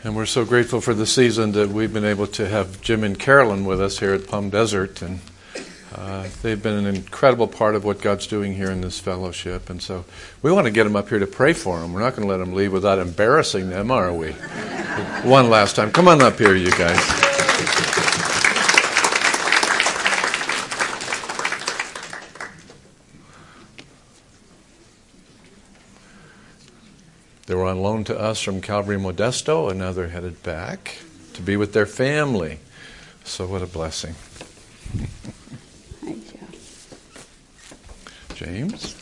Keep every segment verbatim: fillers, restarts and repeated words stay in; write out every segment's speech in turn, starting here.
And we're so grateful for the season that we've been able to have Jim and Carolyn with us here at Palm Desert. And uh, they've been an incredible part of what God's doing here in this fellowship. And so we want to get them up here to pray for them. We're not going to let them leave without embarrassing them, are we? One last time. Come on up here, you guys. They were on loan to us from Calvary Modesto, and now they're headed back to be with their family. So what a blessing. Thank you. James?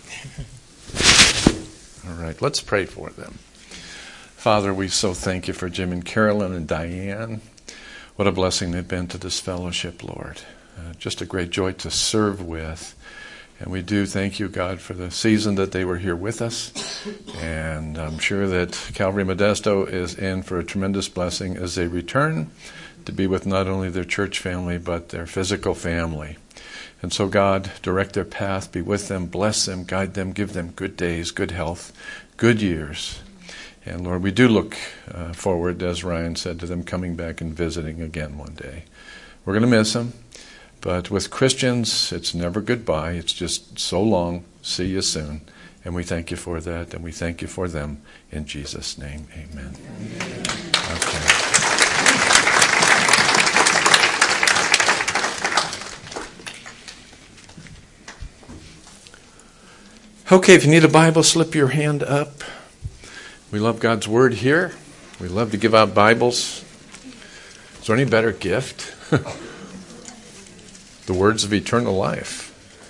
All right, let's pray for them. Father, we so thank you for Jim and Carolyn and Diane. What a blessing they've been to this fellowship, Lord. Uh, just a great joy to serve with. And we do thank you, God, for the season that they were here with us. And I'm sure that Calvary Modesto is in for a tremendous blessing as they return to be with not only their church family, but their physical family. And so, God, direct their path, be with them, bless them, guide them, give them good days, good health, good years. And Lord, we do look uh, forward, as Ryan said, to them coming back and visiting again one day. We're going to miss them. But with Christians, it's never goodbye. It's just so long. See you soon. And we thank you for that, and we thank you for them. In Jesus' name, amen. Okay. Okay, if you need a Bible, slip your hand up. We love God's Word here. We love to give out Bibles. Is there any better gift? The words of eternal life.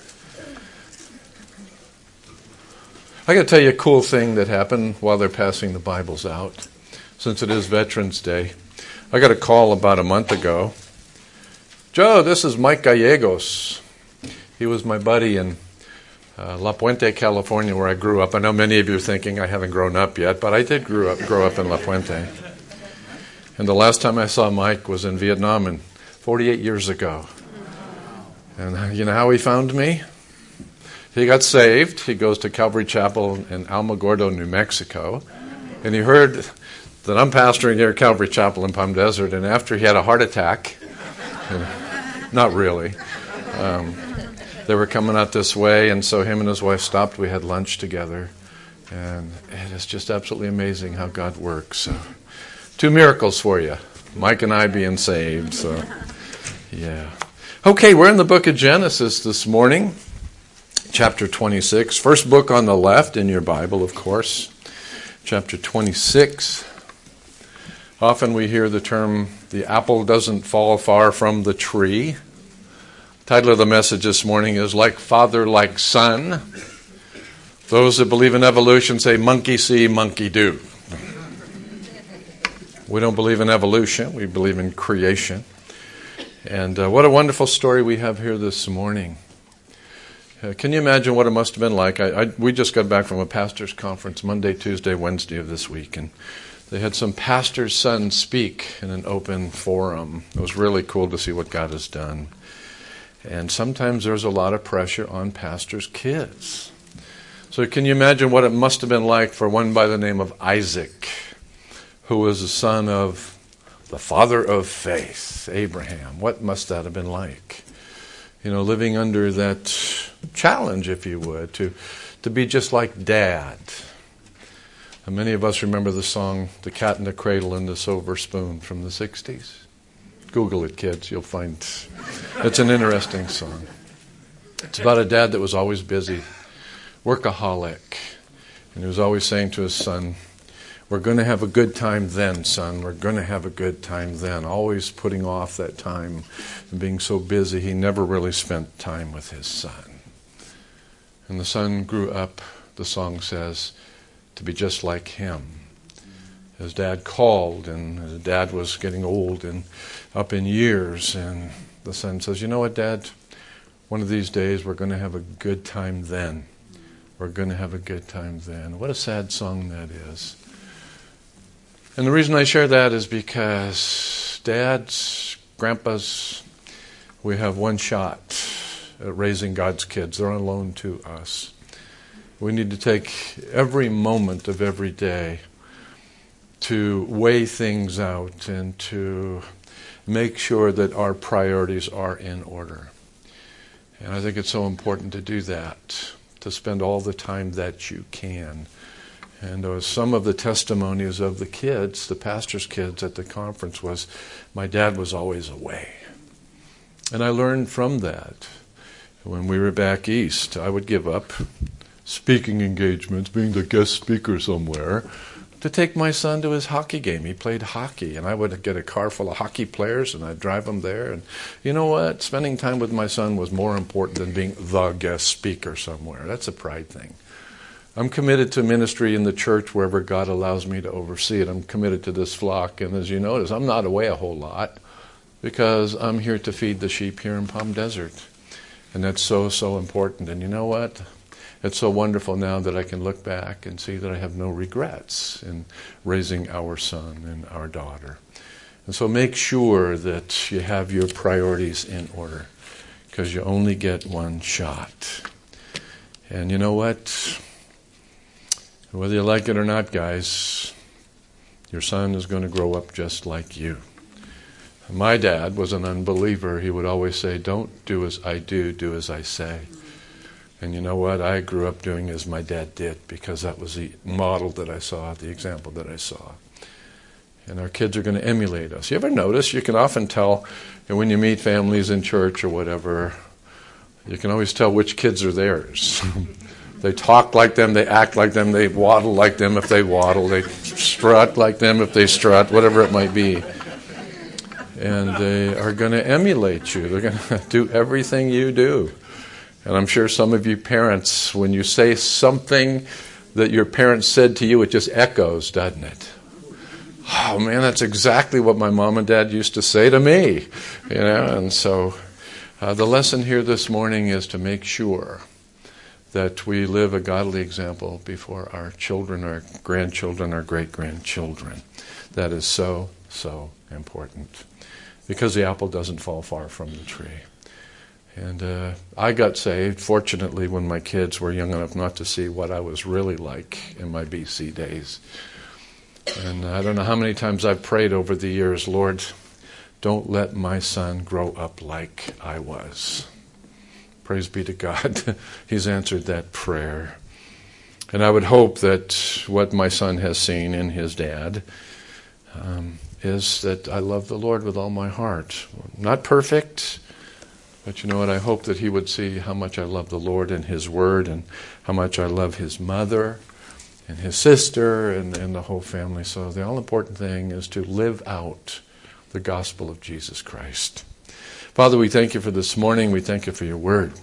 I got to tell you a cool thing that happened while they're passing the Bibles out. Since it is Veterans Day, I got a call about a month ago. Joe, this is Mike Gallegos. He was my buddy in uh, La Puente, California, where I grew up. I know many of you are thinking I haven't grown up yet, but I did grow up, grow up in La Puente. And the last time I saw Mike was in Vietnam, and forty-eight years ago. And you know how he found me? He got saved. He goes to Calvary Chapel in Alamogordo, New Mexico. And he heard that I'm pastoring here at Calvary Chapel in Palm Desert. And after he had a heart attack, not really, um, they were coming out this way. And so him and his wife stopped. We had lunch together. And it is just absolutely amazing how God works. So, two miracles for you. Mike and I being saved. So, yeah. Okay, we're in the book of Genesis this morning, chapter twenty-six. First book on the left in your Bible, of course, chapter twenty-six. Often we hear the term, the apple doesn't fall far from the tree. The title of the message this morning is Like Father, Like Son. Those that believe in evolution say monkey see, monkey do. We don't believe in evolution, we believe in creation. And uh, what a wonderful story we have here this morning. Uh, can you imagine what it must have been like? I, I, we just got back from a pastor's conference Monday, Tuesday, Wednesday of this week, and they had some pastor's sons speak in an open forum. It was really cool to see what God has done. And sometimes there's a lot of pressure on pastors' kids. So can you imagine what it must have been like for one by the name of Isaac, who was the son of the father of faith, Abraham? What must that have been like? You know, living under that challenge, if you would, to, to be just like Dad. And many of us remember the song, The Cat in the Cradle and the Silver Spoon from the sixties. Google it, kids. You'll find it's an interesting song. It's about a dad that was always busy, workaholic. And he was always saying to his son, we're going to have a good time then, son. We're going to have a good time then. Always putting off that time and being so busy, he never really spent time with his son. And the son grew up, the song says, to be just like him. His dad called, and his dad was getting old and up in years. And the son says, you know what, Dad? One of these days we're going to have a good time then. We're going to have a good time then. What a sad song that is. And the reason I share that is because dads, grandpas, we have one shot at raising God's kids. They're on loan to us. We need to take every moment of every day to weigh things out and to make sure that our priorities are in order. And I think it's so important to do that, to spend all the time that you can. And uh, some of the testimonies of the kids, the pastor's kids at the conference, was my dad was always away. And I learned from that. When we were back east, I would give up speaking engagements, being the guest speaker somewhere, to take my son to his hockey game. He played hockey, and I would get a car full of hockey players, and I'd drive them there. And you know what? Spending time with my son was more important than being the guest speaker somewhere. That's a pride thing. I'm committed to ministry in the church wherever God allows me to oversee it. I'm committed to this flock, and as you notice, I'm not away a whole lot because I'm here to feed the sheep here in Palm Desert. And that's so, so important. And you know what? It's so wonderful now that I can look back and see that I have no regrets in raising our son and our daughter. And so make sure that you have your priorities in order, because you only get one shot. And you know what? Whether you like it or not, guys, your son is going to grow up just like you. My dad was an unbeliever. He would always say, don't do as I do, do as I say. And you know what? I grew up doing as my dad did because that was the model that I saw, the example that I saw. And our kids are going to emulate us. You ever notice? You can often tell when you meet families in church or whatever, you can always tell which kids are theirs. They talk like them, they act like them, they waddle like them if they waddle, they strut like them if they strut, whatever it might be. And they are going to emulate you. They're going to do everything you do. And I'm sure some of you parents, when you say something that your parents said to you, it just echoes, doesn't it? Oh man, that's exactly what my mom and dad used to say to me. You know, and so uh, the lesson here this morning is to make sure that we live a godly example before our children, our grandchildren, our great-grandchildren. That is so, so important. Because the apple doesn't fall far from the tree. And uh, I got saved, fortunately, when my kids were young enough not to see what I was really like in my B C days. And I don't know how many times I've prayed over the years, Lord, don't let my son grow up like I was. Praise be to God. He's answered that prayer. And I would hope that what my son has seen in his dad um, is that I love the Lord with all my heart. Not perfect, but you know what? I hope that he would see how much I love the Lord and his word and how much I love his mother and his sister and, and the whole family. So the all-important thing is to live out the gospel of Jesus Christ. Father, we thank you for this morning. We thank you for your word.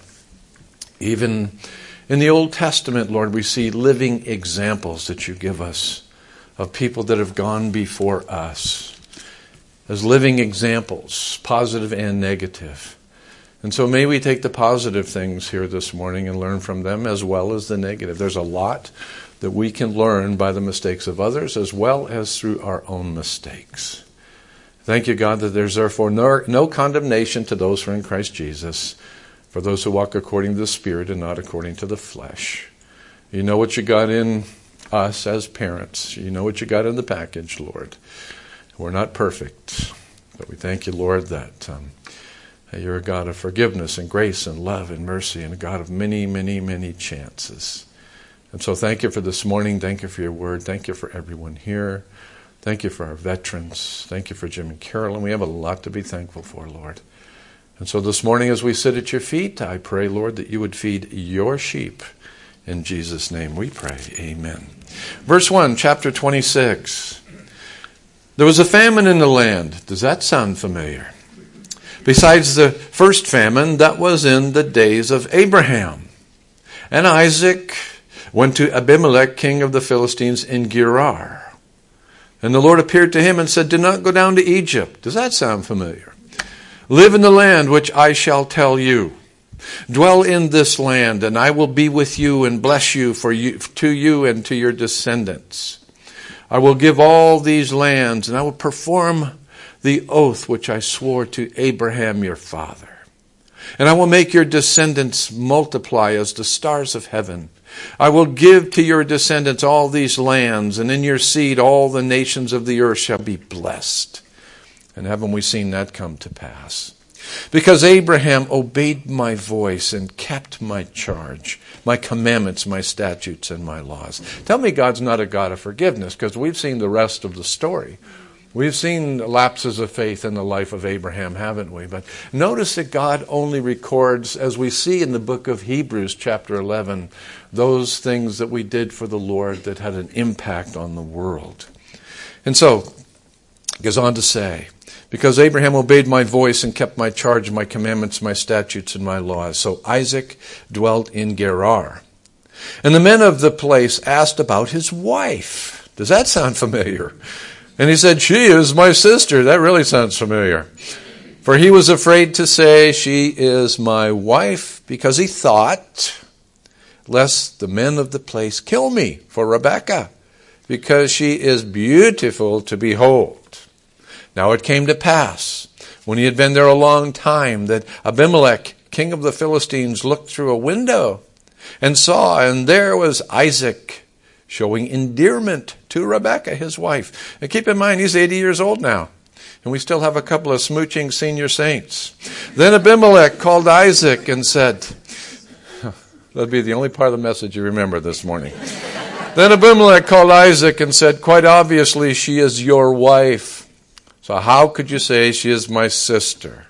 Even in the Old Testament, Lord, we see living examples that you give us of people that have gone before us as living examples, positive and negative. And so may we take the positive things here this morning and learn from them as well as the negative. There's a lot that we can learn by the mistakes of others as well as through our own mistakes. Thank you, God, that there's therefore no, no condemnation to those who are in Christ Jesus, for those who walk according to the Spirit and not according to the flesh. You know what you got in us as parents. You know what you got in the package, Lord. We're not perfect, but we thank you, Lord, that um, you're a God of forgiveness and grace and love and mercy and a God of many, many, many chances. And so thank you for this morning. Thank you for your word. Thank you for everyone here. Thank you for our veterans. Thank you for Jim and Carolyn. We have a lot to be thankful for, Lord. And so this morning as we sit at your feet, I pray, Lord, that you would feed your sheep. In Jesus' name we pray. Amen. Verse one, chapter twenty-six. There was a famine in the land. Does that sound familiar? Besides the first famine that was in the days of Abraham. And Isaac went to Abimelech, king of the Philistines, in Gerar. And the Lord appeared to him and said, do not go down to Egypt. Does that sound familiar? Live in the land which I shall tell you. Dwell in this land, and I will be with you and bless you for you, to you and to your descendants. I will give all these lands, and I will perform the oath which I swore to Abraham your father. And I will make your descendants multiply as the stars of heaven, I will give to your descendants all these lands, and in your seed all the nations of the earth shall be blessed. And haven't we seen that come to pass? Because Abraham obeyed my voice and kept my charge, my commandments, my statutes, and my laws. Tell me God's not a God of forgiveness, because we've seen the rest of the story. We've seen lapses of faith in the life of Abraham, haven't we? But notice that God only records, as we see in the book of Hebrews chapter eleven, those things that we did for the Lord that had an impact on the world. And so, it goes on to say, because Abraham obeyed my voice and kept my charge, my commandments, my statutes, and my laws. So Isaac dwelt in Gerar. And the men of the place asked about his wife. Does that sound familiar? And he said, she is my sister. That really sounds familiar. For he was afraid to say, she is my wife, because he thought, lest the men of the place kill me for Rebekah, because she is beautiful to behold. Now it came to pass, when he had been there a long time, that Abimelech, king of the Philistines, looked through a window and saw, and there was Isaac, showing endearment to Rebekah, his wife. And keep in mind, he's eighty years old now. And we still have a couple of smooching senior saints. Then Abimelech called Isaac and said, that'd be the only part of the message you remember this morning. Then Abimelech called Isaac and said, quite obviously, she is your wife. So how could you say she is my sister?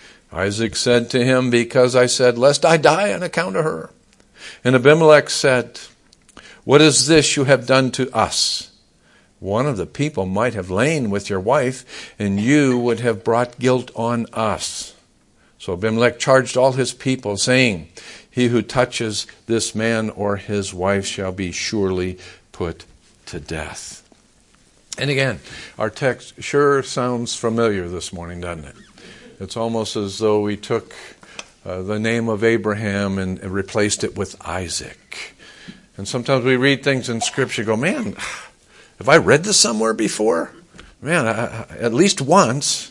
Isaac said to him, because I said, lest I die on account of her. And Abimelech said, what is this you have done to us? One of the people might have lain with your wife, and you would have brought guilt on us. So Abimelech charged all his people, saying, he who touches this man or his wife shall be surely put to death. And again, our text sure sounds familiar this morning, doesn't it? It's almost as though we took uh, the name of Abraham and, and replaced it with Isaac. And sometimes we read things in Scripture and go, man, have I read this somewhere before? Man, I, at least once.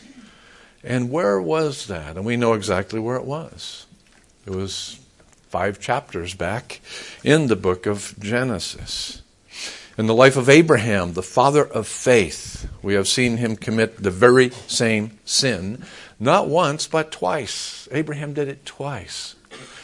And where was that? And we know exactly where it was. It was five chapters back in the book of Genesis. In the life of Abraham, the father of faith, we have seen him commit the very same sin, not once, but twice. Abraham did it twice.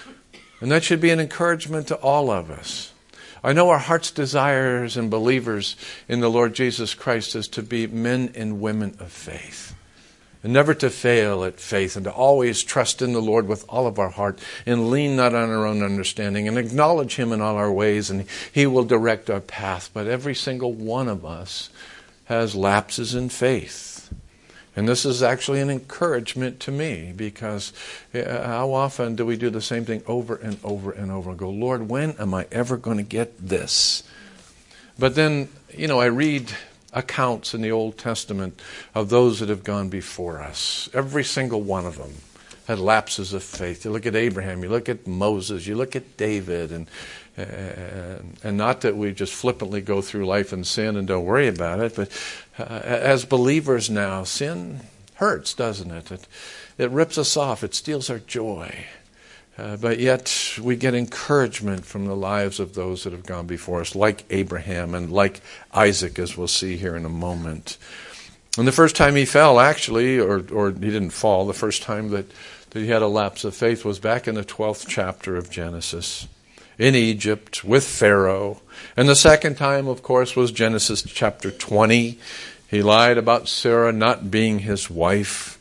And that should be an encouragement to all of us. I know our heart's desires and believers in the Lord Jesus Christ is to be men and women of faith. And never to fail at faith, and to always trust in the Lord with all of our heart, and lean not on our own understanding, and acknowledge Him in all our ways, and He will direct our path. But every single one of us has lapses in faith. And this is actually an encouragement to me, because how often do we do the same thing over and over and over and go, Lord, when am I ever going to get this? But then, you know, I read accounts in the Old Testament of those that have gone before us. Every single one of them had lapses of faith. You look at Abraham, you look at Moses, you look at David, and and, and not that we just flippantly go through life in sin and don't worry about it, but uh, as believers now, sin hurts, doesn't it? It, it rips us off. It steals our joy. Uh, but yet we get encouragement from the lives of those that have gone before us, like Abraham and like Isaac, as we'll see here in a moment. And the first time he fell, actually, or or he didn't fall, the first time that, that he had a lapse of faith was back in the twelfth chapter of Genesis, in Egypt with Pharaoh. And the second time, of course, was Genesis chapter twenty. He lied about Sarah not being his wife,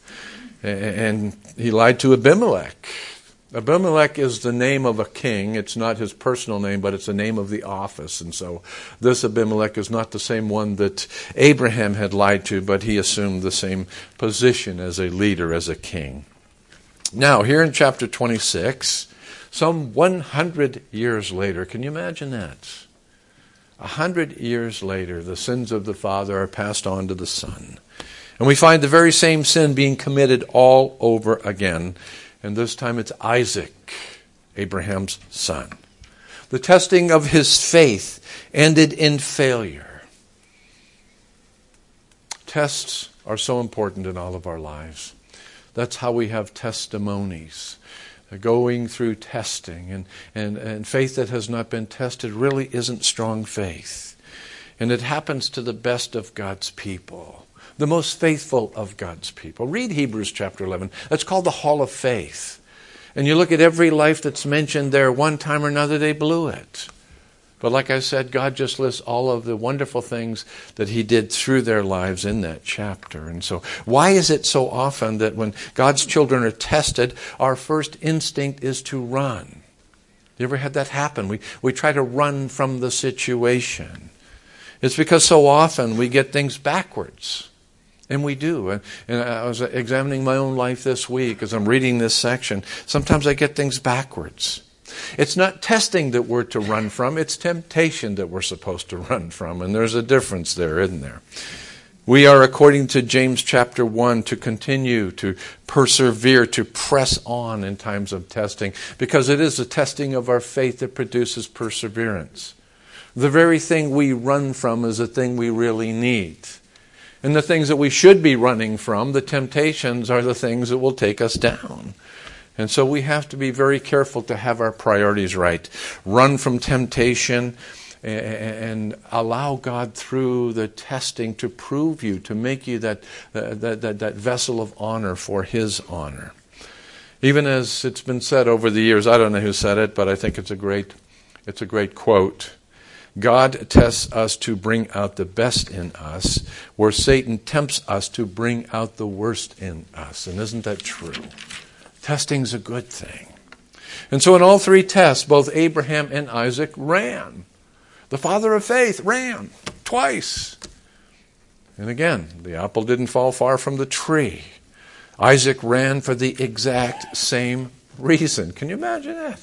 and he lied to Abimelech. Abimelech is the name of a king. It's not his personal name, but it's the name of the office. And so this Abimelech is not the same one that Abraham had lied to, but he assumed the same position as a leader, as a king. Now, here in chapter twenty-six, some one hundred years later, can you imagine that? A hundred years later, the sins of the father are passed on to the son. And we find the very same sin being committed all over again. And this time it's Isaac, Abraham's son. The testing of his faith ended in failure. Tests are so important in all of our lives. That's how we have testimonies. going through testing. And, and, and faith that has not been tested really isn't strong faith. And it happens to the best of God's people, the most faithful of God's people. Read Hebrews chapter eleven. That's called the Hall of Faith. And you look at every life that's mentioned there, one time or another they blew it. But like I said, God just lists all of the wonderful things that He did through their lives in that chapter. And so why is it so often that when God's children are tested, our first instinct is to run? You ever had that happen? We, we try to run from the situation. It's because so often we get things backwards. And we do. And, and I was examining my own life this week as I'm reading this section. Sometimes I get things backwards. It's not testing that we're to run from. It's temptation that we're supposed to run from. And there's a difference there, isn't there? We are, according to James chapter one, to continue to persevere, to press on in times of testing, because it is the testing of our faith that produces perseverance. The very thing we run from is the thing we really need. And the things that we should be running from, the temptations, are the things that will take us down. And so we have to be very careful to have our priorities right. Run from temptation and allow God through the testing to prove you, to make you that, that, that, that vessel of honor for His honor. Even as it's been said over the years, I don't know who said it, but I think it's a great, it's a great quote. God tests us to bring out the best in us, where Satan tempts us to bring out the worst in us. And isn't that true? Testing's a good thing. And so in all three tests, both Abraham and Isaac ran. The father of faith ran twice. And again, the apple didn't fall far from the tree. Isaac ran for the exact same reason. Can you imagine that?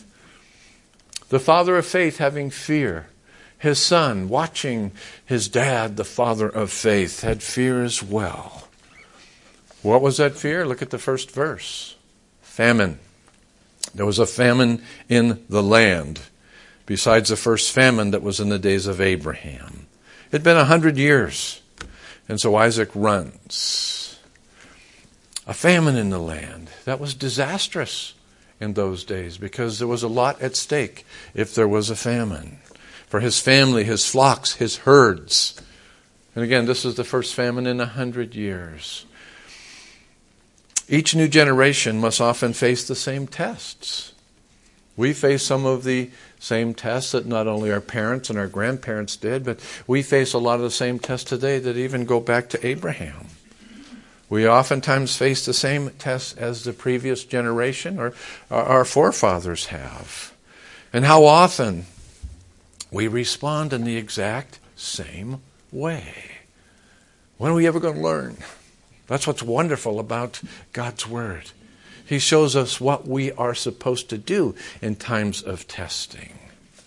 The father of faith having fear. His son, watching his dad, the father of faith, had fear as well. What was that fear? Look at the first verse. Famine. There was a famine in the land, besides the first famine that was in the days of Abraham. It had been a hundred years, and so Isaac runs. A famine in the land. That was disastrous in those days, because there was a lot at stake if there was a famine. For his family, his flocks, his herds. And again, this is the first famine in a hundred years. Each new generation must often face the same tests. We face some of the same tests that not only our parents and our grandparents did, but we face a lot of the same tests today that even go back to Abraham. We oftentimes face the same tests as the previous generation or our forefathers have. And how often we respond in the exact same way. When are we ever going to learn? That's what's wonderful about God's Word. He shows us what we are supposed to do in times of testing.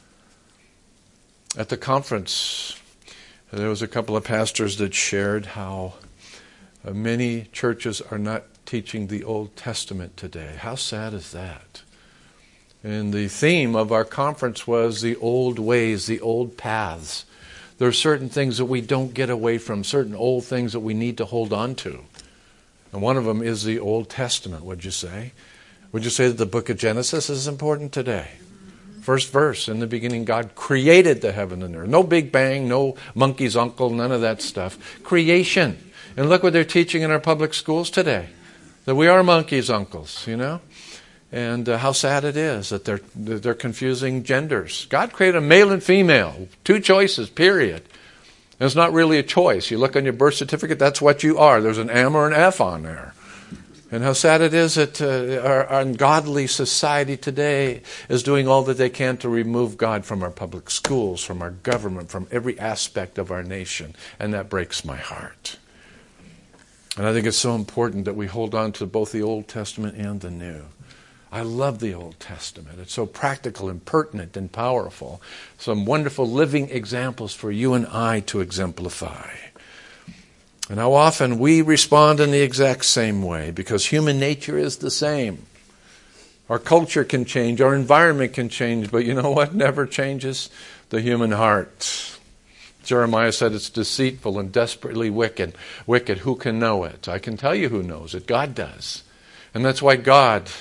At the conference, there was a couple of pastors that shared how many churches are not teaching the Old Testament today. How sad is that? And the theme of our conference was the old ways, the old paths. There are certain things that we don't get away from, certain old things that we need to hold on to. And one of them is the Old Testament, would you say? Would you say that the book of Genesis is important today? First verse, in the beginning God created the heaven and earth. No Big Bang, no monkey's uncle, none of that stuff. Creation. And look what they're teaching in our public schools today. That we are monkeys' uncles, you know? And uh, how sad it is that they're they're confusing genders. God created a male and female, two choices, period. And it's not really a choice. You look on your birth certificate, that's what you are. There's an M or an F on there. And how sad it is that uh, our, our ungodly society today is doing all that they can to remove God from our public schools, from our government, from every aspect of our nation. And that breaks my heart. And I think it's so important that we hold on to both the Old Testament and the New. I love the Old Testament. It's so practical and pertinent and powerful. Some wonderful living examples for you and I to exemplify. And how often we respond in the exact same way, because human nature is the same. Our culture can change, our environment can change, but you know what never changes? The human heart. Jeremiah said it's deceitful and desperately wicked. Wicked, who can know it? I can tell you who knows it. God does. And that's why God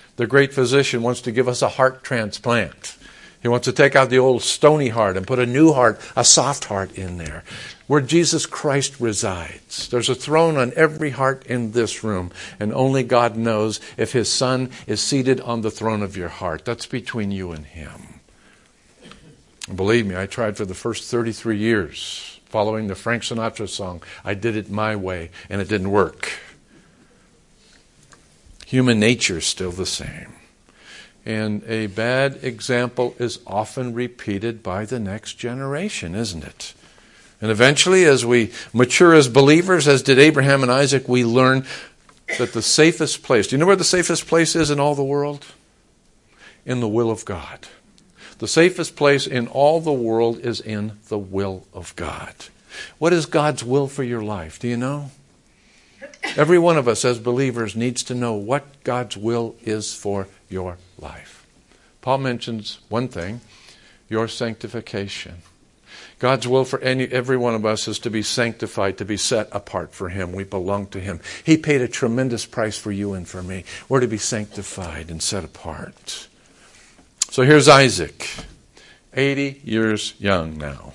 The great physician wants to give us a heart transplant. He wants to take out the old stony heart and put a new heart, a soft heart in there, where Jesus Christ resides. There's a throne on every heart in this room, and only God knows if His Son is seated on the throne of your heart. That's between you and Him. And believe me, I tried for the first thirty-three years, following the Frank Sinatra song. I did it my way, and it didn't work. Human nature is still the same. And a bad example is often repeated by the next generation, isn't it? And eventually, as we mature as believers, as did Abraham and Isaac, we learn that the safest place, do you know where the safest place is in all the world? In the will of God. The safest place in all the world is in the will of God. What is God's will for your life? Do you know? Every one of us as believers needs to know what God's will is for your life. Paul mentions one thing, your sanctification. God's will for any, every one of us is to be sanctified, to be set apart for Him. We belong to Him. He paid a tremendous price for you and for me. We're to be sanctified and set apart. So here's Isaac, eighty years young now.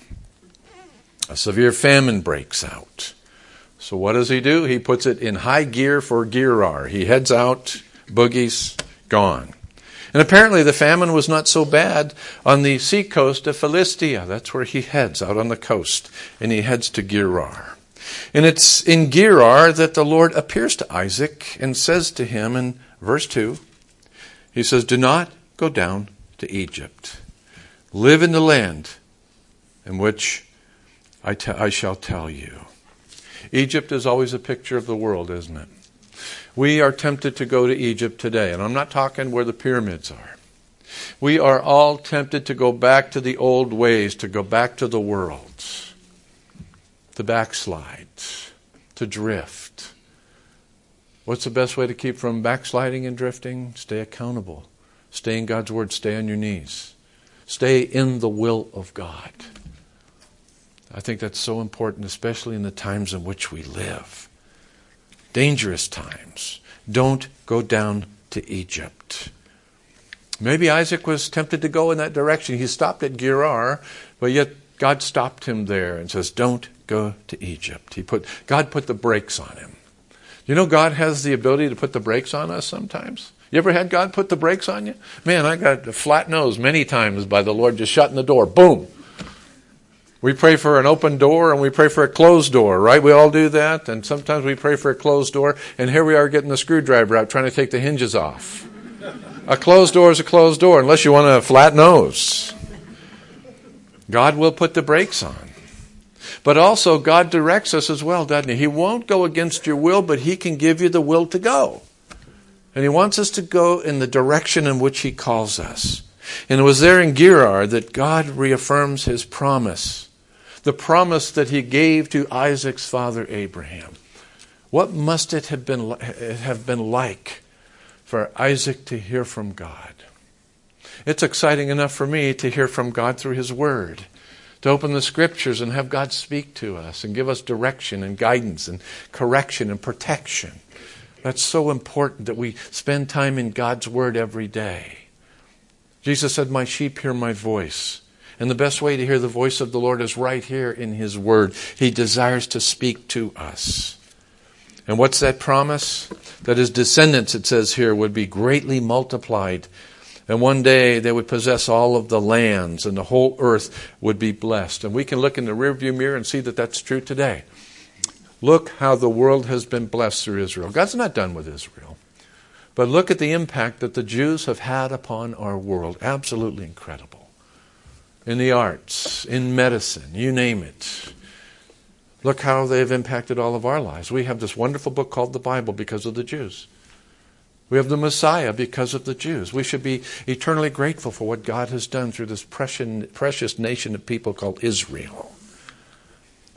A severe famine breaks out. So what does he do? He puts it in high gear for Gerar. He heads out, boogies, gone. And apparently the famine was not so bad on the seacoast of Philistia. That's where he heads, out on the coast. And he heads to Gerar. And it's in Gerar that the Lord appears to Isaac and says to him in verse two, He says, do not go down to Egypt. Live in the land in which I, te- I shall tell you. Egypt is always a picture of the world, isn't it? We are tempted to go to Egypt today, and I'm not talking where the pyramids are. We are all tempted to go back to the old ways, to go back to the world, to backslide, to drift. What's the best way to keep from backsliding and drifting? Stay accountable. Stay in God's Word. Stay on your knees. Stay in the will of God. I think that's so important, especially in the times in which we live. Dangerous times. Don't go down to Egypt. Maybe Isaac was tempted to go in that direction. He stopped at Gerar, but yet God stopped him there and says, don't go to Egypt. He put God put the brakes on him. You know, God has the ability to put the brakes on us sometimes. You ever had God put the brakes on you? Man, I got a flat nose many times by the Lord just shutting the door. Boom. We pray for an open door and we pray for a closed door, right? We all do that. And sometimes we pray for a closed door, and here we are getting the screwdriver out trying to take the hinges off. A closed door is a closed door unless you want a flat nose. God will put the brakes on. But also God directs us as well, doesn't He? He won't go against your will, but He can give you the will to go. And He wants us to go in the direction in which He calls us. And it was there in Gerar that God reaffirms His promise. The promise that He gave to Isaac's father Abraham. What must it have been, have been like for Isaac to hear from God? It's exciting enough for me to hear from God through His Word. To open the Scriptures and have God speak to us and give us direction and guidance and correction and protection. That's so important that we spend time in God's Word every day. Jesus said, my sheep hear my voice. And the best way to hear the voice of the Lord is right here in His Word. He desires to speak to us. And what's that promise? That His descendants, it says here, would be greatly multiplied. And one day they would possess all of the lands and the whole earth would be blessed. And we can look in the rearview mirror and see that that's true today. Look how the world has been blessed through Israel. God's not done with Israel. But look at the impact that the Jews have had upon our world. Absolutely incredible. In the arts, in medicine, you name it. Look how they've impacted all of our lives. We have this wonderful book called the Bible because of the Jews. We have the Messiah because of the Jews. We should be eternally grateful for what God has done through this precious, precious nation of people called Israel.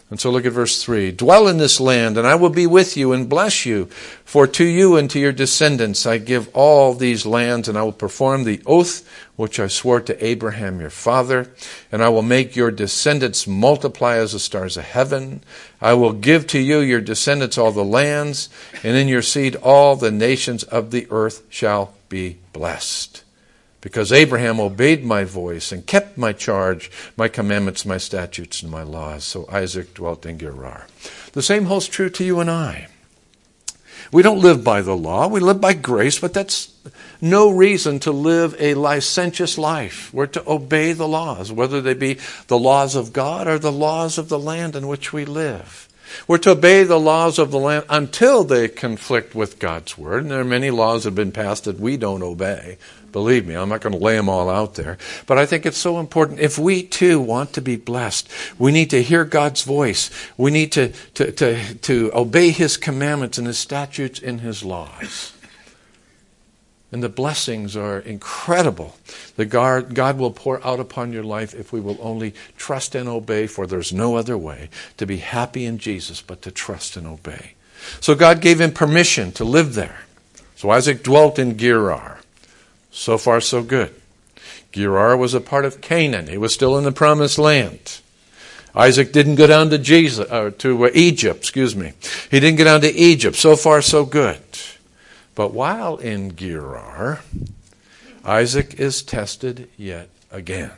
And so look at verse three. Dwell in this land, and I will be with you and bless you. For to you and to your descendants I give all these lands, and I will perform the oath which I swore to Abraham your father. And I will make your descendants multiply as the stars of heaven. I will give to you, your descendants, all the lands, and in your seed all the nations of the earth shall be blessed. Because Abraham obeyed my voice and kept my charge, my commandments, my statutes, and my laws. So Isaac dwelt in Gerar. The same holds true to you and I. We don't live by the law. We live by grace, but that's no reason to live a licentious life. We're to obey the laws, whether they be the laws of God or the laws of the land in which we live. We're to obey the laws of the land until they conflict with God's word. And there are many laws that have been passed that we don't obey. Believe me, I'm not going to lay them all out there. But I think it's so important. If we too want to be blessed, we need to hear God's voice. We need to, to, to, to obey His commandments and His statutes and His laws. And the blessings are incredible that God, God will pour out upon your life if we will only trust and obey, for there's no other way to be happy in Jesus but to trust and obey. So God gave him permission to live there. So Isaac dwelt in Gerar. So far, so good. Gerar was a part of Canaan. He was still in the promised land. Isaac didn't go down to Jesus, uh, to uh, Egypt, excuse me. He didn't go down to Egypt. So far, so good. But while in Gerar, Isaac is tested yet again.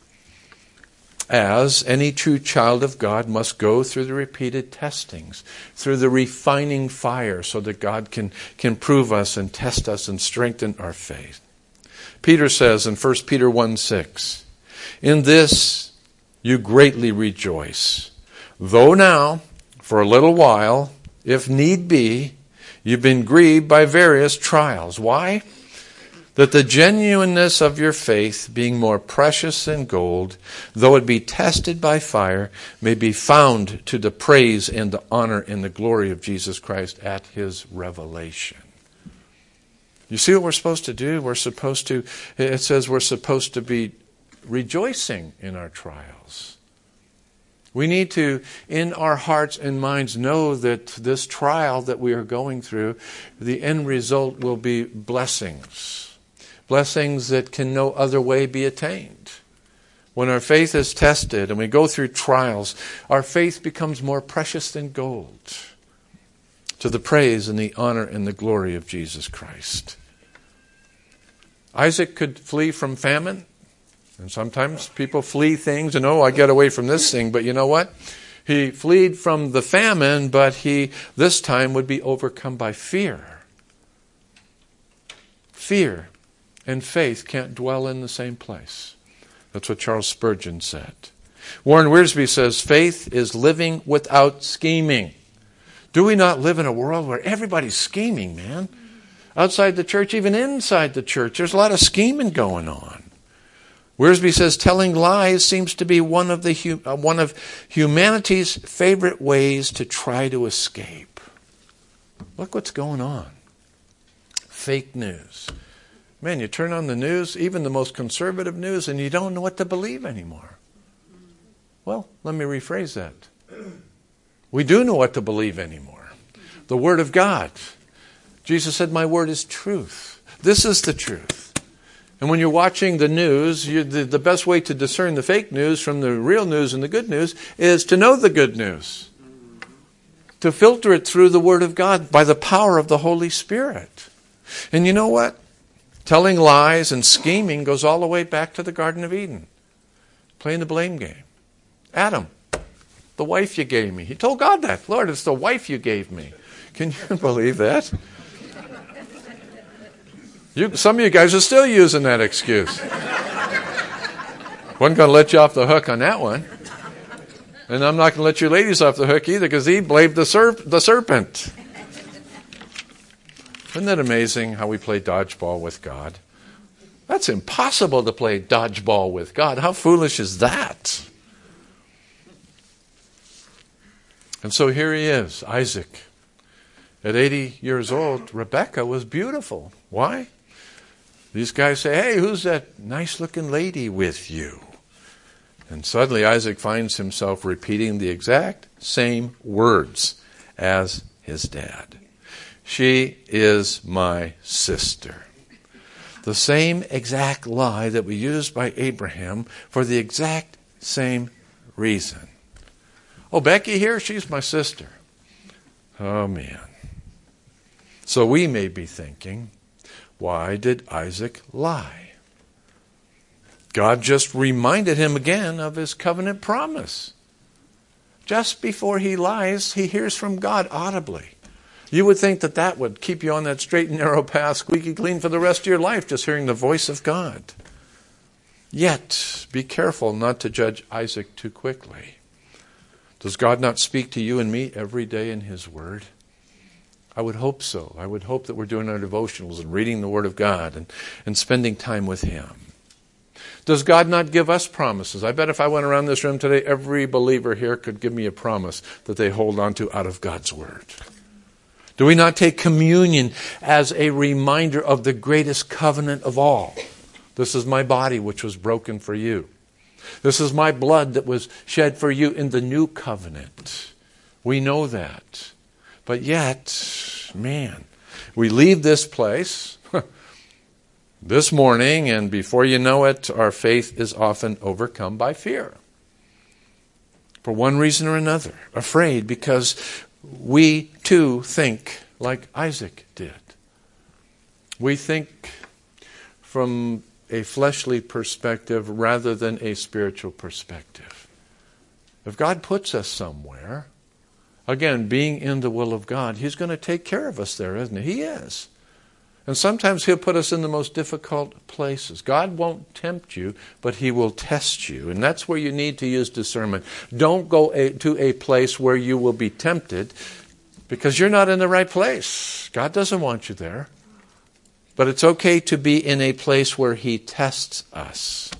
As any true child of God must go through the repeated testings, through the refining fire, so that God can, can prove us and test us and strengthen our faith. Peter says in First Peter one six, in this you greatly rejoice, though now, for a little while, if need be, you've been grieved by various trials. Why? That the genuineness of your faith, being more precious than gold, though it be tested by fire, may be found to the praise and the honor and the glory of Jesus Christ at His revelation. You see what we're supposed to do? We're supposed to, it says we're supposed to be rejoicing in our trials. We need to, in our hearts and minds, know that this trial that we are going through, the end result will be blessings. Blessings that can no other way be attained. When our faith is tested and we go through trials, our faith becomes more precious than gold, to the praise and the honor and the glory of Jesus Christ. Isaac could flee from famine. And sometimes people flee things and, oh, I get away from this thing. But you know what? He fled from the famine, but he this time would be overcome by fear. Fear and faith can't dwell in the same place. That's what Charles Spurgeon said. Warren Wiersbe says, faith is living without scheming. Do we not live in a world where everybody's scheming, man? Outside the church, even inside the church, there's a lot of scheming going on. Wiersbe says telling lies seems to be one of the one of humanity's favorite ways to try to escape. Look what's going on. Fake news. Man, you turn on the news, even the most conservative news, and you don't know what to believe anymore. Well, let me rephrase that. We do know what to believe anymore. The Word of God. Jesus said, my word is truth. This is the truth. And when you're watching the news, you, the, the best way to discern the fake news from the real news and the good news is to know the good news. To filter it through the Word of God by the power of the Holy Spirit. And you know what? Telling lies and scheming goes all the way back to the Garden of Eden. Playing the blame game. Adam, the wife you gave me. He told God that. Lord, it's the wife you gave me. Can you believe that? You, some of you guys are still using that excuse. Wasn't going to let you off the hook on that one. And I'm not going to let you ladies off the hook either, because he blamed the, serp- the serpent. Isn't that amazing how we play dodgeball with God? That's impossible to play dodgeball with God. How foolish is that? And so here he is, Isaac. At eighty years old, Rebekah was beautiful. Why? These guys say, hey, who's that nice-looking lady with you? And suddenly Isaac finds himself repeating the exact same words as his dad. She is my sister. The same exact lie that we used by Abraham for the exact same reason. Oh, Becky here, she's my sister. Oh, man. So we may be thinking, why did Isaac lie? God just reminded him again of his covenant promise. Just before he lies, he hears from God audibly. You would think that that would keep you on that straight and narrow path, squeaky clean for the rest of your life, just hearing the voice of God. Yet, be careful not to judge Isaac too quickly. Does God not speak to you and me every day in His Word? I would hope so. I would hope that we're doing our devotionals and reading the Word of God and, and spending time with Him. Does God not give us promises? I bet if I went around this room today, every believer here could give me a promise that they hold on to out of God's Word. Do we not take communion as a reminder of the greatest covenant of all? This is my body which was broken for you. This is my blood that was shed for you in the new covenant. We know that. But yet, man, we leave this place this morning, and before you know it, our faith is often overcome by fear. For one reason or another. Afraid because we too think like Isaac did. We think from a fleshly perspective rather than a spiritual perspective. If God puts us somewhere, again, being in the will of God, He's going to take care of us there, isn't He? He is. And sometimes He'll put us in the most difficult places. God won't tempt you, but He will test you. And that's where you need to use discernment. Don't go a, to a place where you will be tempted because you're not in the right place. God doesn't want you there. But it's okay to be in a place where He tests us.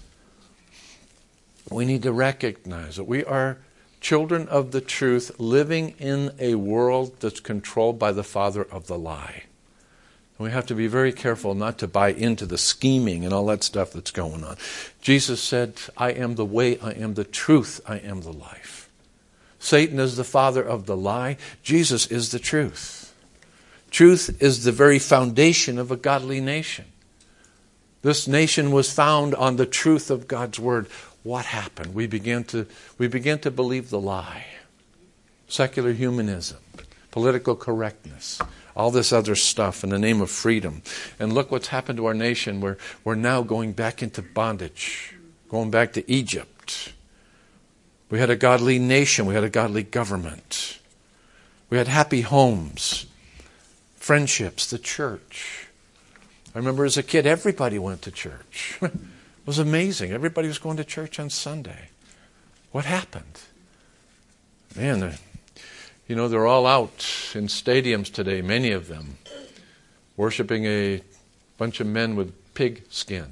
We need to recognize that we are children of the truth living in a world that's controlled by the father of the lie. We have to be very careful not to buy into the scheming and all that stuff that's going on. Jesus said, I am the way, I am the truth, I am the life. Satan is the father of the lie. Jesus is the truth. Truth is the very foundation of a godly nation. This nation was found on the truth of God's word. What happened? We began to, we began to believe the lie. Secular humanism, political correctness, all this other stuff in the name of freedom. And look what's happened to our nation. We're, we're now going back into bondage, going back to Egypt. We had a godly nation. We had a godly government. We had happy homes, friendships, the church. I remember as a kid, everybody went to church. It was amazing. Everybody was going to church on Sunday. What happened? Man, you know, they're all out in stadiums today, many of them, worshiping a bunch of men with pig skin.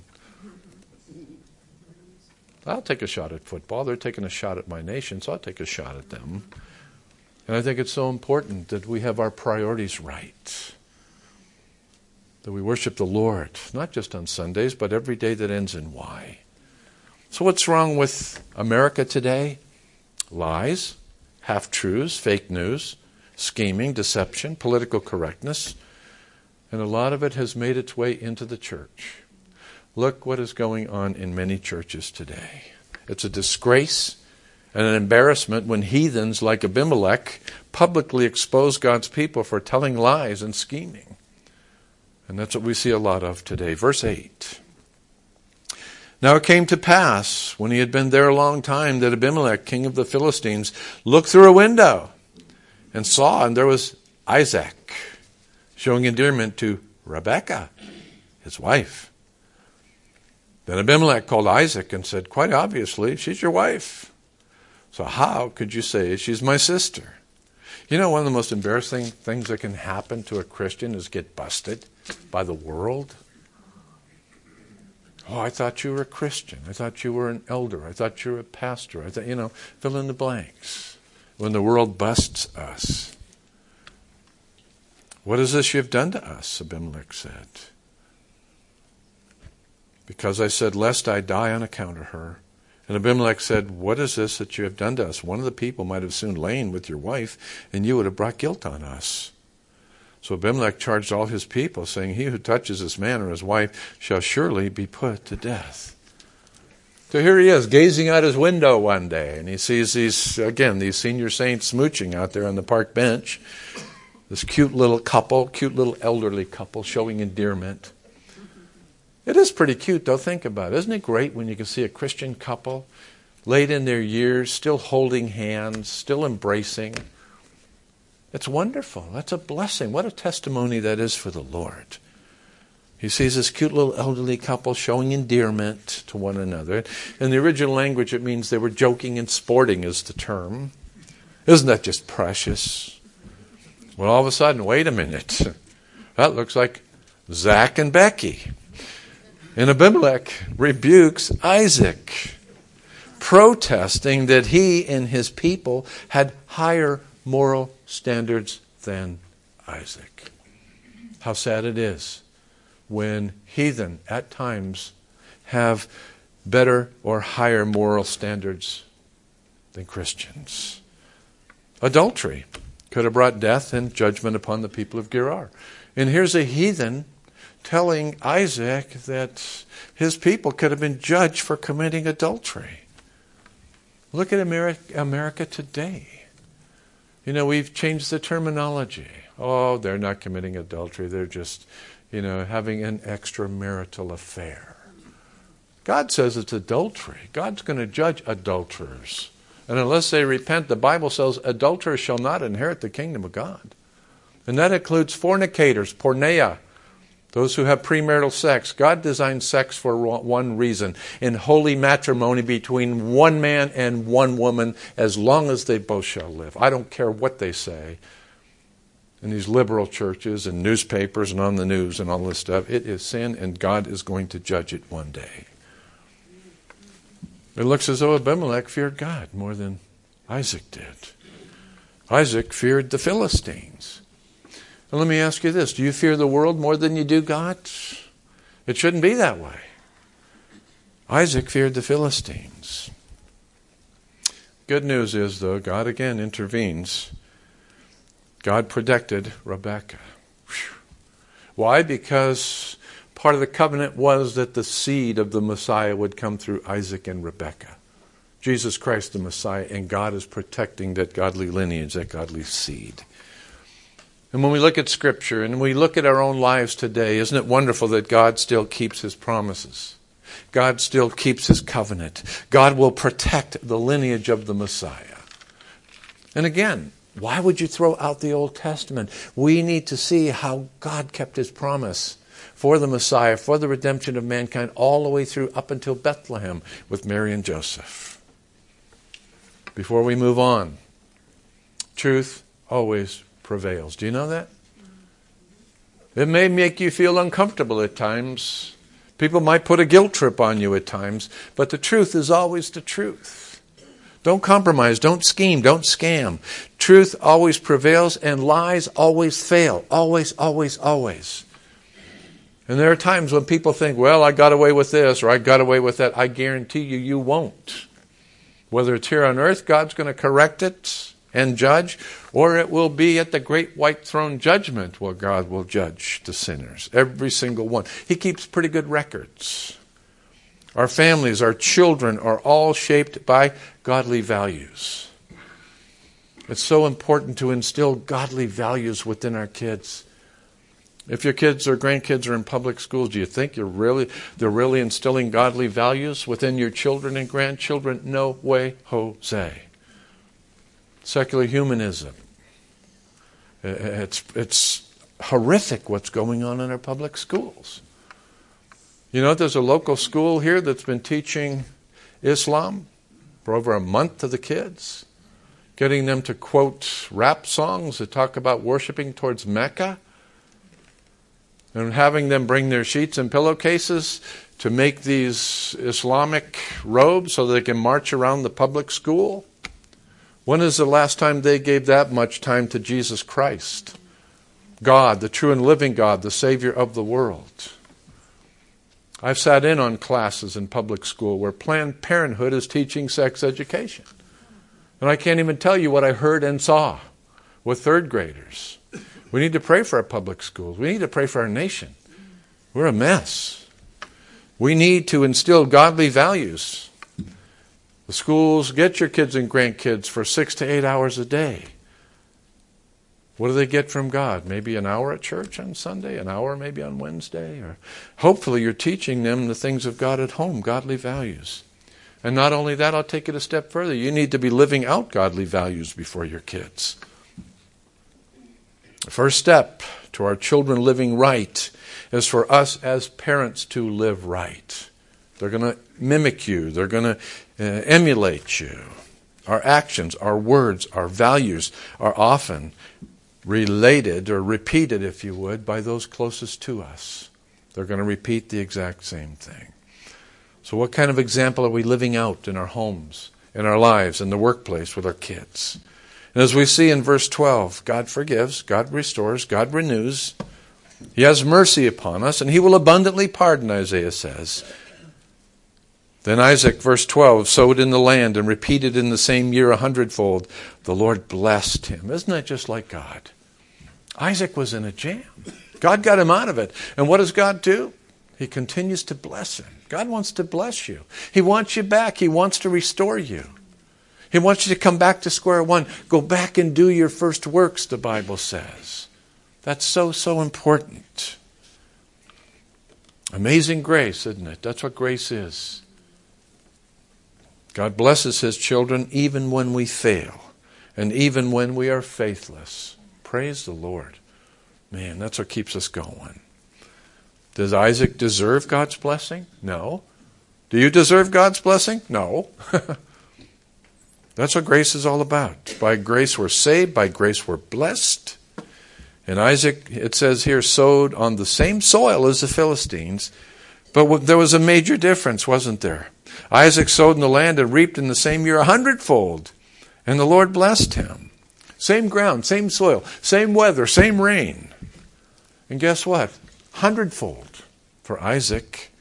I'll take a shot at football. They're taking a shot at my nation, so I'll take a shot at them. And I think it's so important that we have our priorities right. That we worship the Lord, not just on Sundays, but every day that ends in Y. So what's wrong with America today? Lies, half-truths, fake news, scheming, deception, political correctness. And a lot of it has made its way into the church. Look what is going on in many churches today. It's a disgrace and an embarrassment when heathens like Abimelech publicly expose God's people for telling lies and scheming. And that's what we see a lot of today. Verse eight. Now it came to pass, when he had been there a long time, that Abimelech, king of the Philistines, looked through a window and saw, and there was Isaac, showing endearment to Rebekah, his wife. Then Abimelech called Isaac and said, quite obviously, she's your wife. So how could you say she's my sister? You know, one of the most embarrassing things that can happen to a Christian is get busted by the world. Oh, I thought you were a Christian. I thought you were an elder. I thought you were a pastor. I thought, you know, fill in the blanks. When the world busts us. What is this you've done to us? Abimelech said. Because I said, lest I die on account of her, And Abimelech said, what is this that you have done to us? One of the people might have soon lain with your wife, and you would have brought guilt on us. So Abimelech charged all his people, saying, he who touches this man or his wife shall surely be put to death. So here he is, gazing out his window one day, and he sees these, again, these senior saints smooching out there on the park bench. This cute little couple, cute little elderly couple showing endearment. It is pretty cute, though. Think about it. Isn't it great when you can see a Christian couple late in their years, still holding hands, still embracing? It's wonderful. That's a blessing. What a testimony that is for the Lord. He sees this cute little elderly couple showing endearment to one another. In the original language, it means they were joking and sporting is the term. Isn't that just precious? Well, all of a sudden, wait a minute. That looks like Zach and Becky. And Abimelech rebukes Isaac, protesting that he and his people had higher moral standards than Isaac. How sad it is when heathen at times have better or higher moral standards than Christians. Adultery could have brought death and judgment upon the people of Gerar. And here's a heathen telling Isaac that his people could have been judged for committing adultery. Look at America, America today. You know, we've changed the terminology. Oh, they're not committing adultery. They're just, you know, having an extramarital affair. God says it's adultery. God's going to judge adulterers. And unless they repent, the Bible says adulterers shall not inherit the kingdom of God. And that includes fornicators, porneia, those who have premarital sex. God designed sex for one reason, in holy matrimony between one man and one woman, as long as they both shall live. I don't care what they say in these liberal churches and newspapers and on the news and all this stuff. It is sin, and God is going to judge it one day. It looks as though Abimelech feared God more than Isaac did. Isaac feared the Philistines. And let me ask you this. Do you fear the world more than you do God? It shouldn't be that way. Isaac feared the Philistines. Good news is, though, God again intervenes. God protected Rebekah. Whew. Why? Because part of the covenant was that the seed of the Messiah would come through Isaac and Rebekah. Jesus Christ the Messiah, and God is protecting that godly lineage, that godly seed. And when we look at Scripture and we look at our own lives today, isn't it wonderful that God still keeps His promises? God still keeps His covenant. God will protect the lineage of the Messiah. And again, why would you throw out the Old Testament? We need to see how God kept His promise for the Messiah, for the redemption of mankind, all the way through up until Bethlehem with Mary and Joseph. Before we move on, truth always prevails. Do you know that? It may make you feel uncomfortable at times. People might put a guilt trip on you at times, but the truth is always the truth. Don't compromise, don't scheme, don't scam. Truth always prevails and lies always fail. Always, always, always. And there are times when people think, well, I got away with this or I got away with that. I guarantee you, you won't. Whether it's here on earth, God's going to correct it and judge, or it will be at the great white throne judgment where God will judge the sinners, every single one. He keeps pretty good records. Our families, our children are all shaped by godly values. It's so important to instill godly values within our kids. If your kids or grandkids are in public schools, do you think you're really they're really instilling godly values within your children and grandchildren? No way, Jose. Secular humanism. It's, it's horrific what's going on in our public schools. You know, there's a local school here that's been teaching Islam for over a month to the kids, getting them to quote rap songs that talk about worshiping towards Mecca, and having them bring their sheets and pillowcases to make these Islamic robes so they can march around the public school. When is the last time they gave that much time to Jesus Christ, God, the true and living God, the Savior of the world? I've sat in on classes in public school where Planned Parenthood is teaching sex education. And I can't even tell you what I heard and saw with third graders. We need to pray for our public schools. We need to pray for our nation. We're a mess. We need to instill godly values. The schools, get your kids and grandkids for six to eight hours a day. What do they get from God? Maybe an hour at church on Sunday, an hour maybe on Wednesday. Or hopefully you're teaching them the things of God at home, godly values. And not only that, I'll take it a step further. You need to be living out godly values before your kids. The first step to our children living right is for us as parents to live right. They're going to mimic you. They're going to uh, emulate you. Our actions, our words, our values are often related or repeated, if you would, by those closest to us. They're going to repeat the exact same thing. So what kind of example are we living out in our homes, in our lives, in the workplace with our kids? And as we see in verse twelve, God forgives, God restores, God renews. He has mercy upon us, and He will abundantly pardon, Isaiah says. Then Isaac, verse twelve, sowed in the land and repeated in the same year a hundredfold. The Lord blessed him. Isn't that just like God? Isaac was in a jam. God got him out of it. And what does God do? He continues to bless him. God wants to bless you. He wants you back. He wants to restore you. He wants you to come back to square one. Go back and do your first works, the Bible says. That's so, so important. Amazing grace, isn't it? That's what grace is. God blesses His children even when we fail and even when we are faithless. Praise the Lord. Man, that's what keeps us going. Does Isaac deserve God's blessing? No. Do you deserve God's blessing? No. That's what grace is all about. By grace we're saved. By grace we're blessed. And Isaac, it says here, sowed on the same soil as the Philistines. But there was a major difference, wasn't there? Isaac sowed in the land and reaped in the same year a hundredfold. And the Lord blessed him. Same ground, same soil, same weather, same rain. And guess what? Hundredfold for Isaac.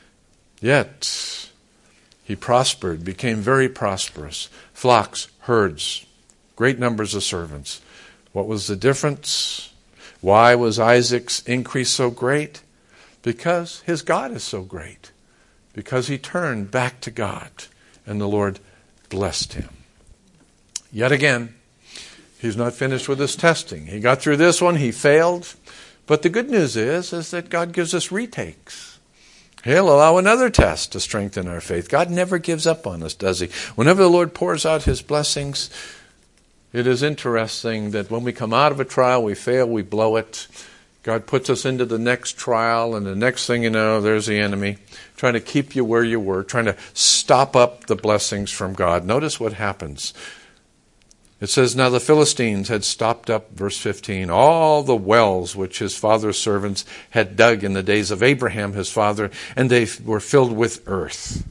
Yet he prospered, became very prosperous. Flocks, herds, great numbers of servants. What was the difference? Why was Isaac's increase so great? Because his God is so great. Because he turned back to God, and the Lord blessed him. Yet again, he's not finished with his testing. He got through this one, he failed. But the good news is, is that God gives us retakes. He'll allow another test to strengthen our faith. God never gives up on us, does He? Whenever the Lord pours out His blessings, it is interesting that when we come out of a trial, we fail, we blow it. God puts us into the next trial, and the next thing you know, there's the enemy trying to keep you where you were, trying to stop up the blessings from God. Notice what happens. It says, now the Philistines had stopped up, verse fifteen, all the wells which his father's servants had dug in the days of Abraham his father, and they were filled with earth.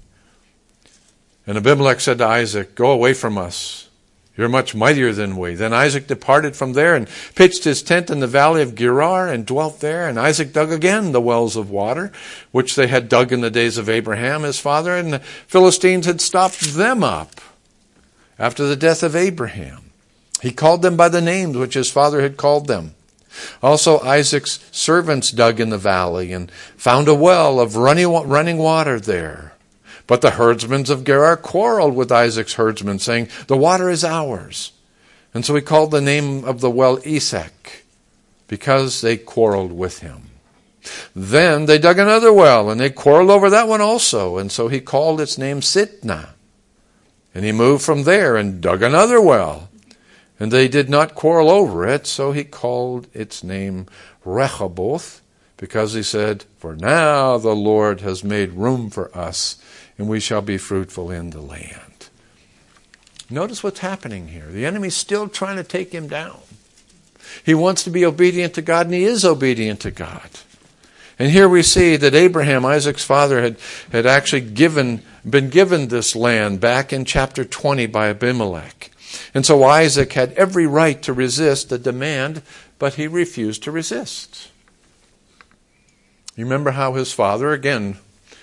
And Abimelech said to Isaac, go away from us. You're much mightier than we. Then Isaac departed from there and pitched his tent in the valley of Gerar and dwelt there. And Isaac dug again the wells of water, which they had dug in the days of Abraham his father, and the Philistines had stopped them up after the death of Abraham. He called them by the names which his father had called them. Also Isaac's servants dug in the valley and found a well of running water there. But the herdsmen of Gerar quarreled with Isaac's herdsmen, saying, the water is ours. And so he called the name of the well Esek, because they quarreled with him. Then they dug another well, and they quarreled over that one also. And so he called its name Sitnah. And he moved from there and dug another well. And they did not quarrel over it, so he called its name Rehoboth, because he said, for now the Lord has made room for us, and we shall be fruitful in the land. Notice what's happening here. The enemy's still trying to take him down. He wants to be obedient to God, and he is obedient to God. And here we see that Abraham, Isaac's father, had, had actually given, been given this land back in chapter twenty by Abimelech. And so Isaac had every right to resist the demand, but he refused to resist. You remember how his father, again,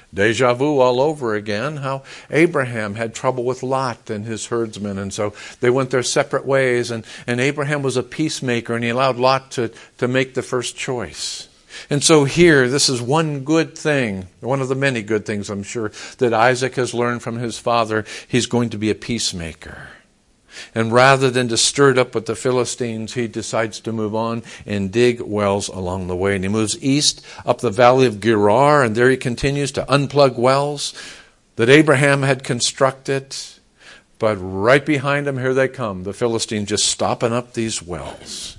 Deja vu all over again, how Abraham had trouble with Lot and his herdsmen, and so they went their separate ways, and, and Abraham was a peacemaker, and he allowed Lot to, to make the first choice. And so here, this is one good thing, one of the many good things, I'm sure, that Isaac has learned from his father. He's going to be a peacemaker. And rather than to stir it up with the Philistines, he decides to move on and dig wells along the way. And he moves east up the valley of Gerar, and there he continues to unplug wells that Abraham had constructed. But right behind him, here they come, the Philistines just stopping up these wells.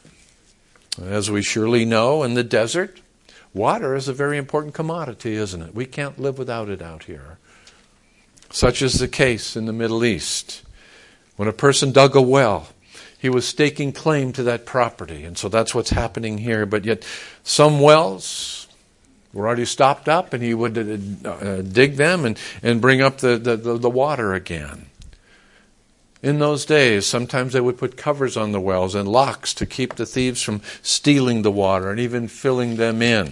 As we surely know, in the desert, water is a very important commodity, isn't it? We can't live without it out here. Such is the case in the Middle East. When a person dug a well, he was staking claim to that property. And so that's what's happening here. But yet some wells were already stopped up, and he would uh, dig them and, and bring up the, the, the, the water again. In those days, sometimes they would put covers on the wells and locks to keep the thieves from stealing the water and even filling them in.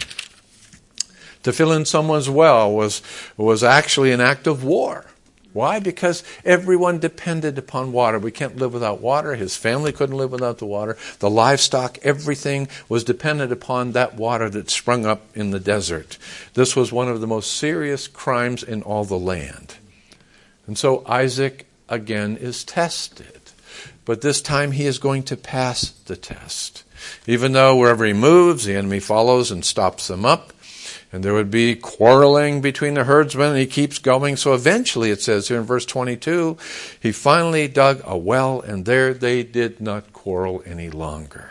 To fill in someone's well was, was actually an act of war. Why? Because everyone depended upon water. We can't live without water. His family couldn't live without the water. The livestock, everything was dependent upon that water that sprung up in the desert. This was one of the most serious crimes in all the land. And so Isaac again is tested. But this time he is going to pass the test. Even though wherever he moves, the enemy follows and stops them up. And there would be quarreling between the herdsmen, and he keeps going. So eventually, it says here in verse twenty-two, he finally dug a well, and there they did not quarrel any longer.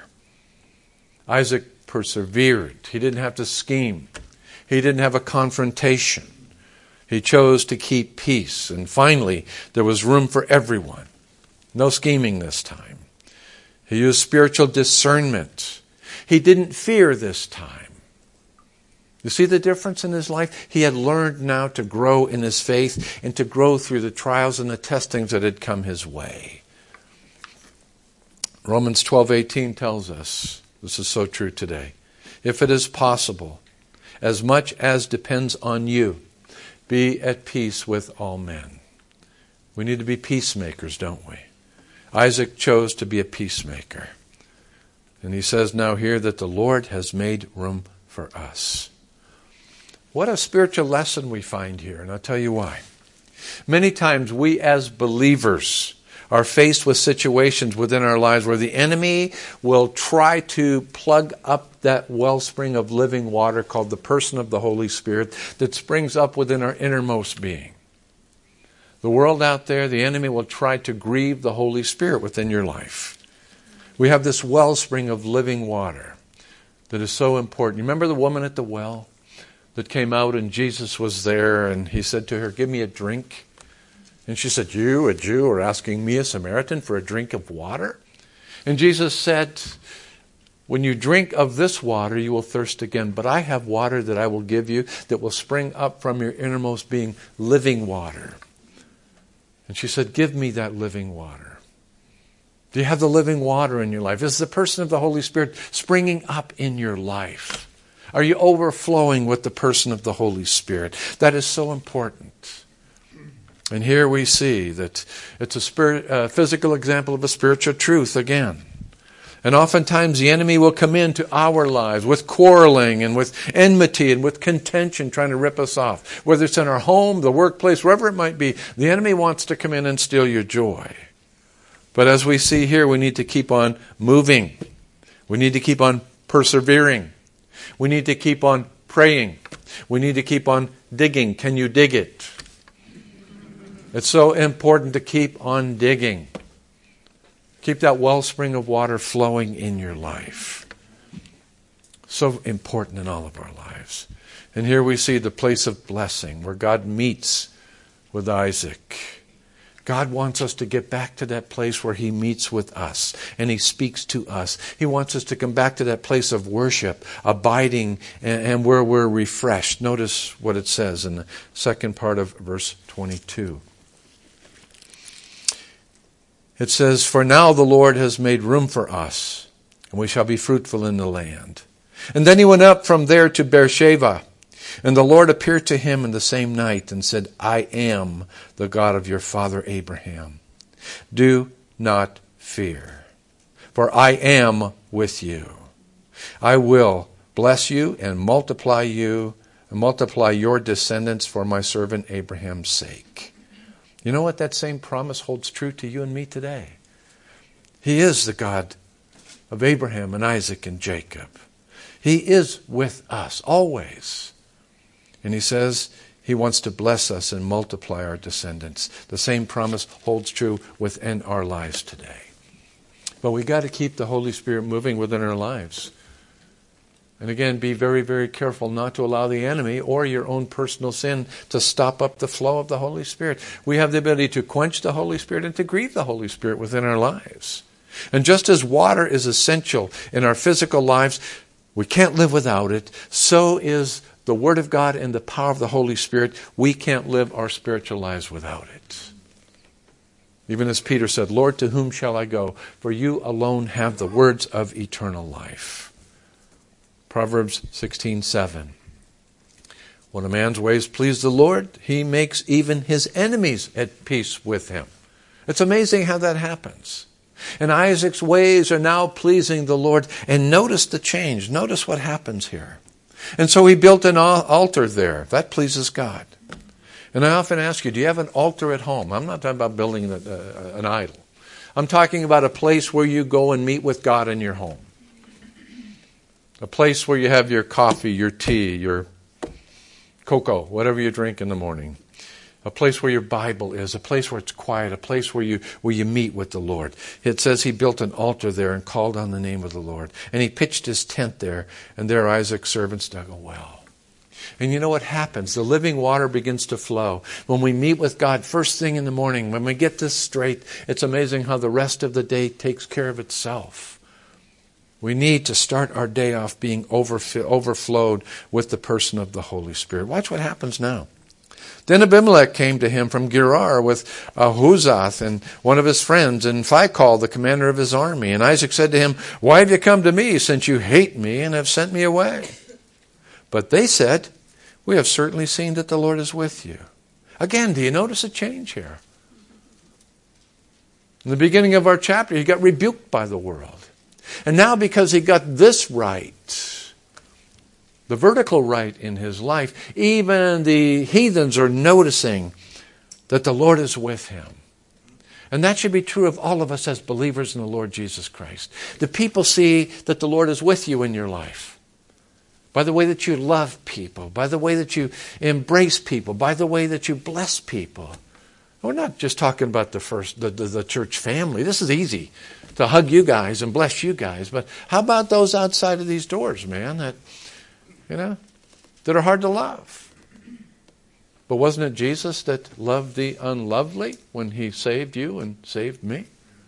Isaac persevered. He didn't have to scheme. He didn't have a confrontation. He chose to keep peace. And finally, there was room for everyone. No scheming this time. He used spiritual discernment. He didn't fear this time. You see the difference in his life? He had learned now to grow in his faith and to grow through the trials and the testings that had come his way. Romans twelve eighteen tells us, this is so true today, if it is possible, as much as depends on you, be at peace with all men. We need to be peacemakers, don't we? Isaac chose to be a peacemaker. And he says now here that the Lord has made room for us. What a spiritual lesson we find here, and I'll tell you why. Many times we as believers are faced with situations within our lives where the enemy will try to plug up that wellspring of living water called the person of the Holy Spirit that springs up within our innermost being. The world out there, the enemy will try to grieve the Holy Spirit within your life. We have this wellspring of living water that is so important. You remember the woman at the well that came out and Jesus was there and he said to her, give me a drink. And she said, you, a Jew, are asking me, a Samaritan, for a drink of water? And Jesus said, when you drink of this water, you will thirst again. But I have water that I will give you that will spring up from your innermost being, living water. And she said, give me that living water. Do you have the living water in your life? Is the person of the Holy Spirit springing up in your life? Are you overflowing with the person of the Holy Spirit? That is so important. And here we see that it's a spirit, a physical example of a spiritual truth again. And oftentimes the enemy will come into our lives with quarreling and with enmity and with contention, trying to rip us off. Whether it's in our home, the workplace, wherever it might be, the enemy wants to come in and steal your joy. But as we see here, we need to keep on moving. We need to keep on persevering. We need to keep on praying. We need to keep on digging. Can you dig it? It's so important to keep on digging. Keep that wellspring of water flowing in your life. So important in all of our lives. And here we see the place of blessing where God meets with Isaac. God wants us to get back to that place where He meets with us and He speaks to us. He wants us to come back to that place of worship, abiding, and, and where we're refreshed. Notice what it says in the second part of verse twenty-two. It says, for now the Lord has made room for us, and we shall be fruitful in the land. And then he went up from there to Beersheba. And the Lord appeared to him in the same night and said, I am the God of your father Abraham. Do not fear, for I am with you. I will bless you and multiply you, and multiply your descendants for my servant Abraham's sake. You know what? That same promise holds true to you and me today. He is the God of Abraham and Isaac and Jacob. He is with us always. And he says he wants to bless us and multiply our descendants. The same promise holds true within our lives today. But we got to keep the Holy Spirit moving within our lives. And again, be very, very careful not to allow the enemy or your own personal sin to stop up the flow of the Holy Spirit. We have the ability to quench the Holy Spirit and to grieve the Holy Spirit within our lives. And just as water is essential in our physical lives, we can't live without it, so is the Word of God and the power of the Holy Spirit. We can't live our spiritual lives without it. Even as Peter said, Lord, to whom shall I go? For you alone have the words of eternal life. Proverbs sixteen seven. When a man's ways please the Lord, he makes even his enemies at peace with him. It's amazing how that happens. And Isaac's ways are now pleasing the Lord. And notice the change. Notice what happens here. And so he built an altar there. That pleases God. And I often ask you, do you have an altar at home? I'm not talking about building a, a, an idol. I'm talking about a place where you go and meet with God in your home. A place where you have your coffee, your tea, your cocoa, whatever you drink in the morning. A place where your Bible is, a place where it's quiet, a place where you where you meet with the Lord. It says he built an altar there and called on the name of the Lord. And he pitched his tent there, and there Isaac's servants dug a well. And you know what happens? The living water begins to flow. When we meet with God first thing in the morning, when we get this straight, it's amazing how the rest of the day takes care of itself. We need to start our day off being overf- overflowed with the person of the Holy Spirit. Watch what happens now. Then Abimelech came to him from Gerar with Ahuzath and one of his friends, and Phicol, the commander of his army. And Isaac said to him, why have you come to me, since you hate me and have sent me away? But they said, we have certainly seen that the Lord is with you. Again, do you notice a change here? In the beginning of our chapter, he got rebuked by the world. And now because he got this right, the vertical right in his life, even the heathens are noticing that the Lord is with him. And that should be true of all of us as believers in the Lord Jesus Christ. The people see that the Lord is with you in your life. By the way that you love people, by the way that you embrace people, by the way that you bless people. We're not just talking about the first the, the, the church family. This is easy to hug you guys and bless you guys. But how about those outside of these doors, man, that you know, that are hard to love? But wasn't it Jesus that loved the unlovely when he saved you and saved me?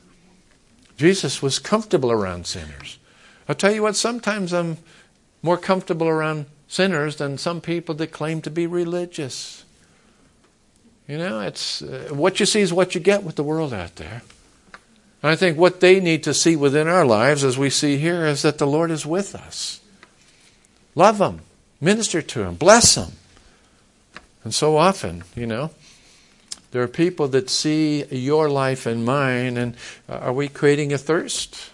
Jesus was comfortable around sinners. I'll tell you what, sometimes I'm more comfortable around sinners than some people that claim to be religious. You know, it's uh, what you see is what you get with the world out there. And I think what they need to see within our lives, as we see here, is that the Lord is with us. Love them, minister to them, bless them. And so often, you know, there are people that see your life and mine, and uh, are we creating a thirst?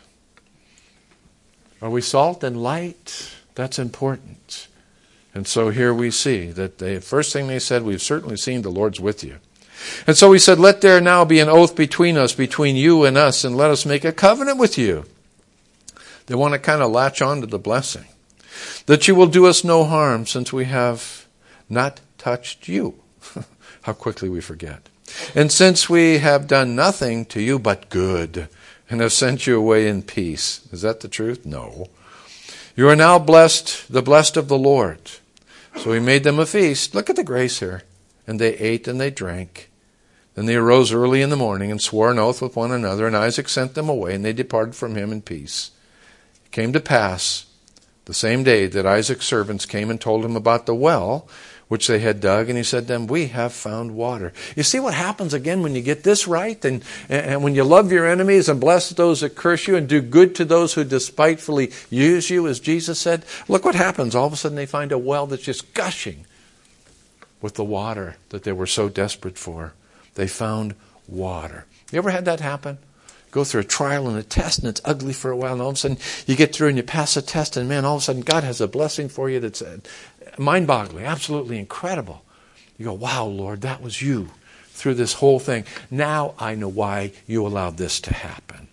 Are we salt and light? That's important. And so here we see that the first thing they said, we've certainly seen the Lord's with you. And so he said, let there now be an oath between us, between you and us, and let us make a covenant with you. They want to kind of latch on to the blessing. That you will do us no harm, since we have not touched you. How quickly we forget. And since we have done nothing to you but good, and have sent you away in peace. Is that the truth? No. You are now blessed, the blessed of the Lord. So he made them a feast. Look at the grace here. And they ate and they drank. Then they arose early in the morning and swore an oath with one another. And Isaac sent them away, and they departed from him in peace. It came to pass the same day that Isaac's servants came and told him about the well which they had dug, and he said to them, we have found water. You see what happens again when you get this right, and, and when you love your enemies and bless those that curse you and do good to those who despitefully use you, as Jesus said. Look what happens. All of a sudden they find a well that's just gushing with the water that they were so desperate for. They found water. You ever had that happen? Go through a trial and a test, and it's ugly for a while, and all of a sudden you get through and you pass the test, and man, all of a sudden God has a blessing for you that's mind-boggling, absolutely incredible. You go, wow, Lord, that was you through this whole thing. Now I know why you allowed this to happen.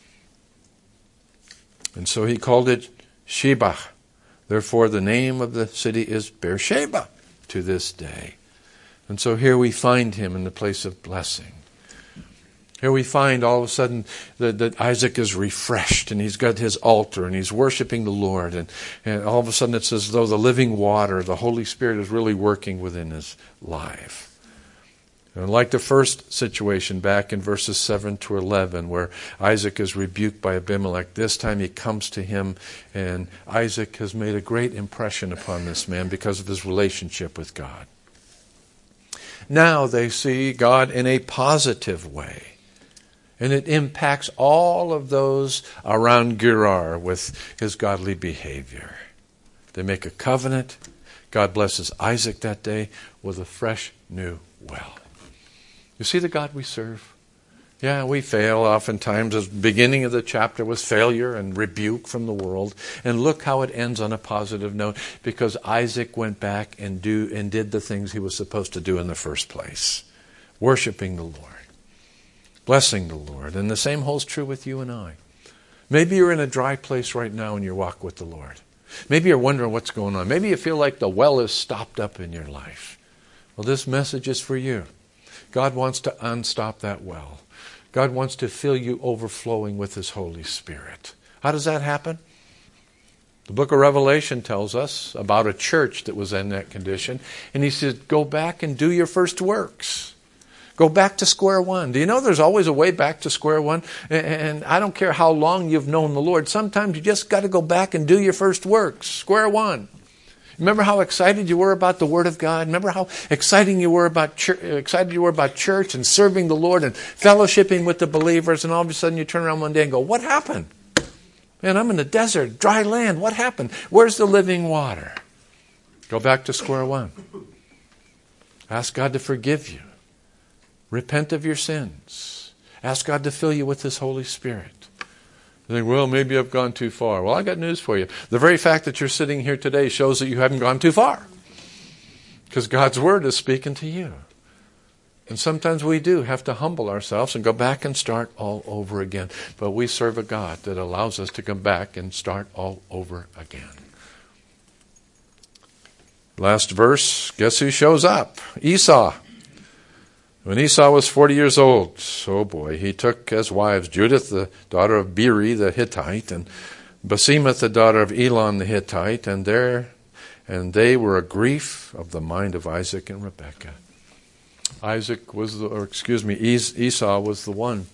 And so he called it Sheba. Therefore, the name of the city is Beersheba to this day. And so here we find him in the place of blessing. Here we find all of a sudden that, that Isaac is refreshed, and he's got his altar, and he's worshiping the Lord. And, and all of a sudden it's as though the living water, the Holy Spirit, is really working within his life. And like the first situation back in verses seven to eleven, where Isaac is rebuked by Abimelech, this time he comes to him, and Isaac has made a great impression upon this man because of his relationship with God. Now they see God in a positive way. And it impacts all of those around Gerar with his godly behavior. They make a covenant. God blesses Isaac that day with a fresh new well. You see the God we serve? Yeah, we fail oftentimes. The beginning of the chapter was failure and rebuke from the world. And look how it ends on a positive note, because Isaac went back and do and did the things he was supposed to do in the first place. Worshiping the Lord. Blessing the Lord. And the same holds true with you and I. Maybe you're in a dry place right now in your walk with the Lord. Maybe you're wondering what's going on. Maybe you feel like the well is stopped up in your life. Well, this message is for you. God wants to unstop that well. God wants to fill you overflowing with His Holy Spirit. How does that happen? The book of Revelation tells us about a church that was in that condition. And he said, go back and do your first works. Go back to square one. Do you know there's always a way back to square one? And I don't care how long you've known the Lord. Sometimes you just got to go back and do your first works. Square one. Remember how excited you were about the Word of God? Remember how exciting you were about church, excited you were about church and serving the Lord and fellowshipping with the believers, and all of a sudden you turn around one day and go, what happened? Man, I'm in the desert, dry land. What happened? Where's the living water? Go back to square one. Ask God to forgive you. Repent of your sins. Ask God to fill you with His Holy Spirit. You think, well, maybe I've gone too far. Well, I got news for you. The very fact that you're sitting here today shows that you haven't gone too far. Because God's Word is speaking to you. And sometimes we do have to humble ourselves and go back and start all over again. But we serve a God that allows us to come back and start all over again. Last verse, guess who shows up? Esau. When Esau was forty years old, oh boy, he took as wives Judith, the daughter of Beeri the Hittite, and Basemath, the daughter of Elon the Hittite, and there, and they were a grief of the mind of Isaac and Rebekah. Isaac was the, or excuse me, Esau was the one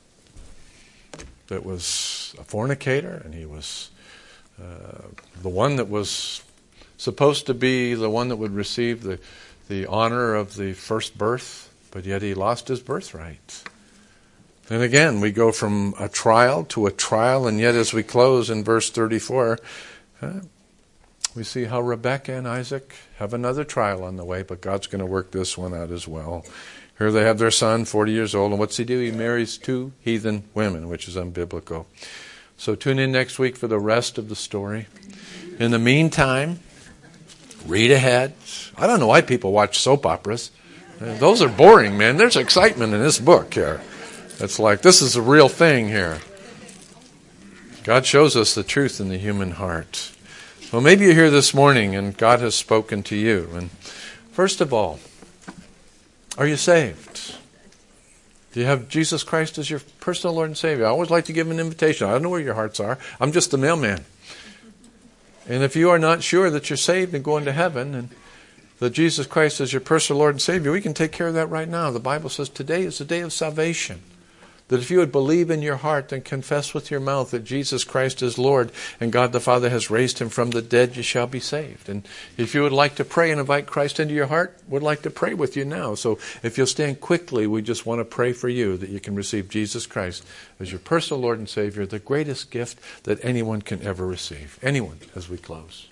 that was a fornicator, and he was uh, the one that was supposed to be the one that would receive the the honor of the first birth. But yet he lost his birthright. And again, we go from a trial to a trial, and yet as we close in verse thirty-four, uh, we see how Rebekah and Isaac have another trial on the way, but God's going to work this one out as well. Here they have their son, forty years old, and what's he do? He marries two heathen women, which is unbiblical. So tune in next week for the rest of the story. In the meantime, read ahead. I don't know why people watch soap operas. Those are boring, man. There's excitement in this book here. It's like, this is a real thing here. God shows us the truth in the human heart. Well, maybe you're here this morning and God has spoken to you. And first of all, are you saved? Do you have Jesus Christ as your personal Lord and Savior? I always like to give an invitation. I don't know where your hearts are. I'm just the mailman. And if you are not sure that you're saved and going to heaven, and that Jesus Christ is your personal Lord and Savior, we can take care of that right now. The Bible says today is the day of salvation. that if you would believe in your heart and confess with your mouth that Jesus Christ is Lord and God the Father has raised him from the dead, you shall be saved. And if you would like to pray and invite Christ into your heart, we'd like to pray with you now. So if you'll stand quickly, we just want to pray for you that you can receive Jesus Christ as your personal Lord and Savior, the greatest gift that anyone can ever receive. Anyone, as we close.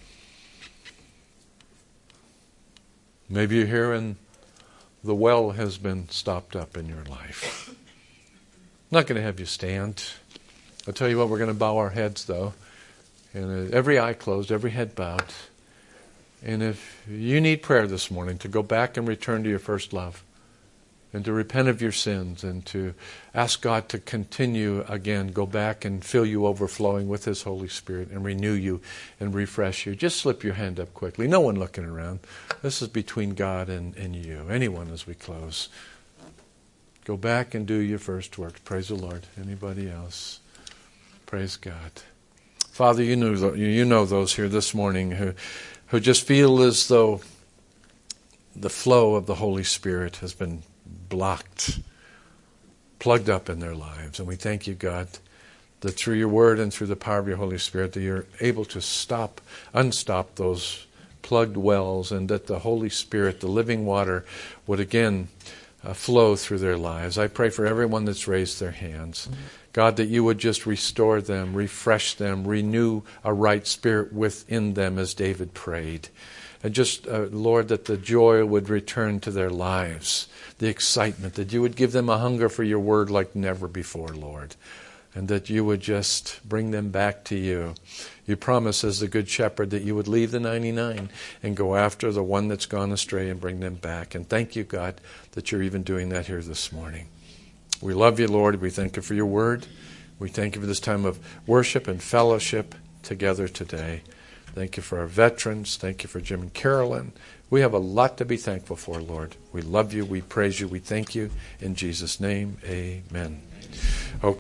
Maybe you're here and the well has been stopped up in your life. I'm not going to have you stand. I'll tell you what, we're going to bow our heads though. And uh, every eye closed, every head bowed. And if you need prayer this morning to go back and return to your first love, and to repent of your sins, and to ask God to continue again, go back and fill you overflowing with His Holy Spirit and renew you and refresh you, just slip your hand up quickly. No one looking around. This is between God and, and you. Anyone as we close. Go back and do your first work. Praise the Lord. Anybody else? Praise God. Father, you know, you know those here this morning who, who just feel as though the flow of the Holy Spirit has been blocked, plugged up in their lives. And we thank you, God, that through your word and through the power of your Holy Spirit that you're able to stop, unstop those plugged wells, and that the Holy Spirit, the living water, would again uh, flow through their lives. I pray for everyone that's raised their hands. Mm-hmm. God, that you would just restore them, refresh them, renew a right spirit within them as David prayed. And just, uh, Lord, that the joy would return to their lives, the excitement, that you would give them a hunger for your word like never before, Lord, and that you would just bring them back to you. You promise as the good shepherd that you would leave the ninety-nine and go after the one that's gone astray and bring them back. And thank you, God, that you're even doing that here this morning. We love you, Lord. We thank you for your word. We thank you for this time of worship and fellowship together today. Thank you for our veterans. Thank you for Jim and Carolyn. We have a lot to be thankful for, Lord. We love you. We praise you. We thank you. In Jesus' name, amen.